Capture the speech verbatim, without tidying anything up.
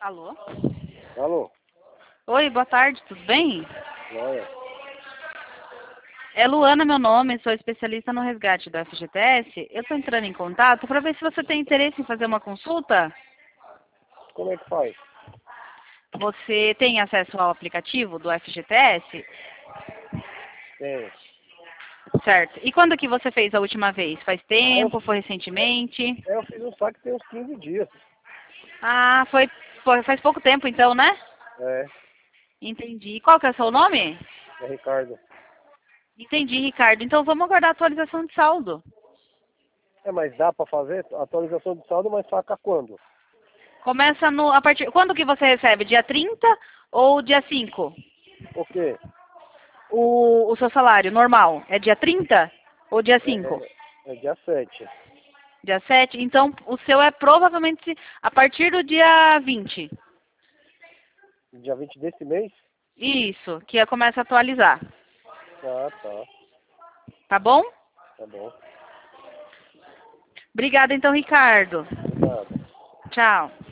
Alô? Alô? Oi, boa tarde, tudo bem? Olha. É Luana meu nome, sou especialista no resgate do F G T S. Eu estou entrando em contato para ver se você tem interesse em fazer uma consulta. Como é que faz? Você tem acesso ao aplicativo do F G T S? Tem. Certo. E quando que você fez a última vez? Faz Ah, eu, tempo? Foi recentemente? é, eu fiz um saque tem uns quinze dias. Ah, foi, foi faz pouco tempo então, né? É, Entendi. Qual que é o seu nome? é Ricardo. Entendi, Ricardo. Então vamos aguardar a atualização de saldo. É, mas dá pra fazer atualização de saldo, mas saca quando? Começa no a partir quando que você recebe? Dia trinta ou dia cinco? O quê? O, o seu salário normal é dia trinta ou dia É, cinco? é, é dia sete. Dia sete. Então o seu é provavelmente a partir do dia vinte. Dia vinte desse mês? Isso, que começa a atualizar. Ah, tá. Tá bom? Tá bom. Obrigada então, Ricardo. Obrigado. Tchau.